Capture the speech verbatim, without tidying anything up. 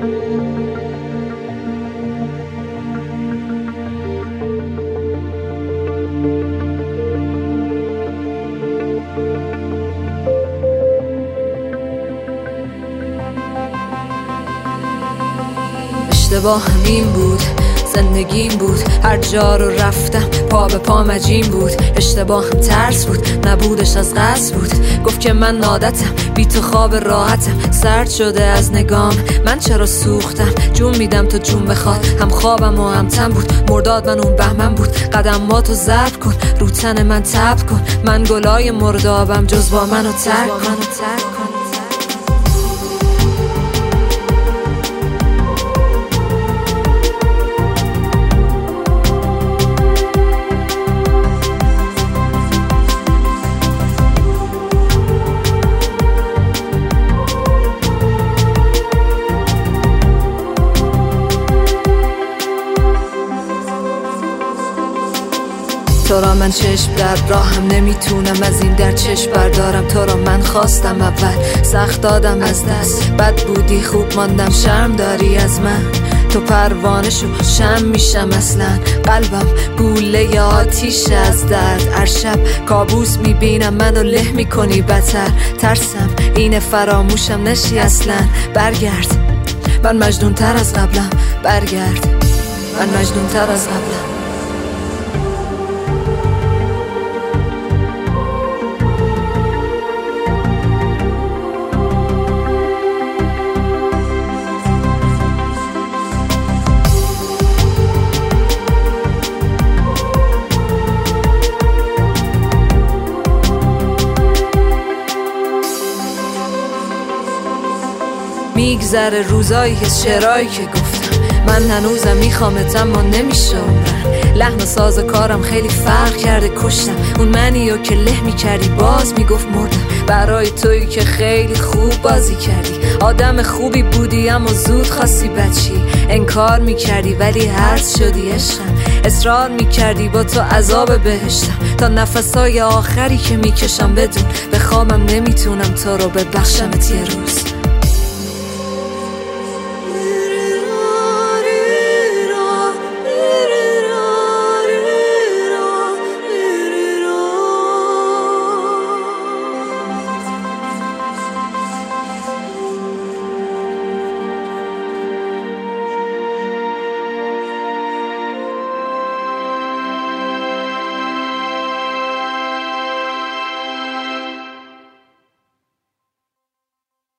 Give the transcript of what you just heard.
اشتباه همین بود، زندگیم بود، هر جا رو رفتم پا به پا مجیم بود. اشتباه هم ترس بود، نبودش از قصد بود. گفت که من عادتم بی تو خواب راحتم. سرد شده از نگام، من چرا سوختم؟ جون میدم تو جون بخواد، هم خوابم و هم تم بود. مرداد من اون بهمن بود، قدماتو ضبط کن، رو تن من تب کن. من گلای مردابم، جز با منو ترک کن. تو را من چشم در راهم نمیتونم از این در چشم بردارم. تو را من خواستم اول، سخت دادم از دست. بد بودی خوب ماندم، شرم داری از من. تو پروانه شو شم میشم اصلا. قلبم گوله آتیش از درد. هر شب کابوس میبینم منو له میکنی بدتر. ترسم اینه فراموشم نشی اصلا. برگرد، من مجنون تر از قبلم. برگرد، من مجنون تر از قبلم. میگذره روزایی که شعرهایی که گفتم. من هنوزم میخوامت اما نمیشه عمرن. لحن و ساز کارم خیلی فرق کرده، کشتم اون منیو که له میکردی باز میگفت مردم. برای تویی که خیلی خوب بازی کردی، آدم خوبی بودی اما زود خواستی بچی. انکار میکردی ولی هرز شدی عشقم. اصرار میکردی با تو عذاب بهشتم. تا نفسای آخری که میکشم بدون به خوابم نمیتونم تو رو ببخشمت یه روز.